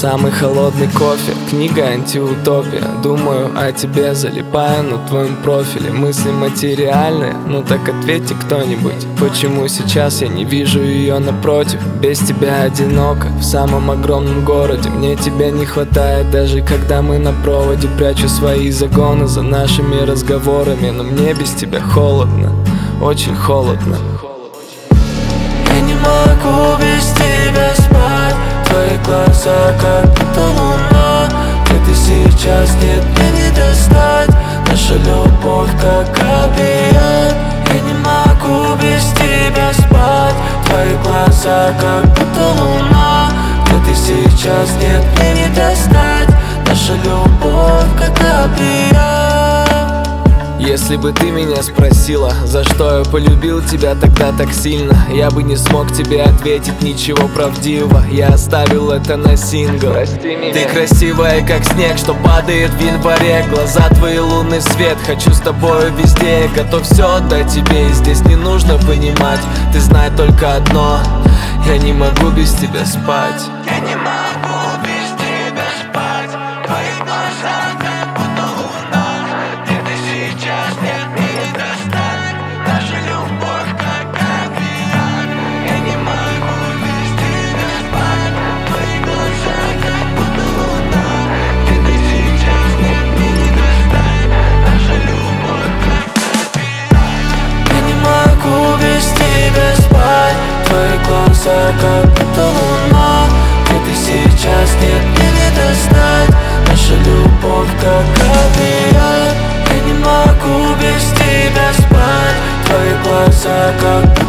Самый холодный кофе, книга антиутопия. Думаю о тебе, залипаю на твоем профиле. Мысли материальные, ну так ответьте кто-нибудь. Почему сейчас я не вижу ее напротив? Без тебя одиноко, в самом огромном городе. Мне тебя не хватает, даже когда мы на проводе. Прячу свои загоны за нашими разговорами, но мне без тебя холодно, очень холодно. Я не могу без тебя спать. Твои глаза как будто луна. Где ты сейчас, нет, мне не достать. Наша любовь как опиат. Я не могу без тебя спать. Твои глаза как будто луна. Где ты сейчас, нет, мне не достать. Наша любовь как опиат. Если бы ты меня спросила, за что я полюбил тебя тогда так сильно, я бы не смог тебе ответить ничего правдивого. Я оставил это на сингл. Ты красивая, как снег, что падает в январе. Глаза твои лунный свет, хочу с тобою везде. Я готов все отдать тебе, и здесь не нужно понимать. Ты знай только одно: я не могу без тебя спать. Я не могу без тебя спать. Твои глаза как будто луна. Где ты сейчас, нет, мне не достать. Наша любовь как опиат. Я не могу без тебя спать. Твои глаза как будто луна. Где ты сейчас, нет, мне не достать. Наша любовь как опиат. Я не могу без тебя спать. Твои глаза как будто луна. Где ты сейчас, нет, мне не достать. Наша любовь как опиат. Я не могу без тебя спать. Твои глаза как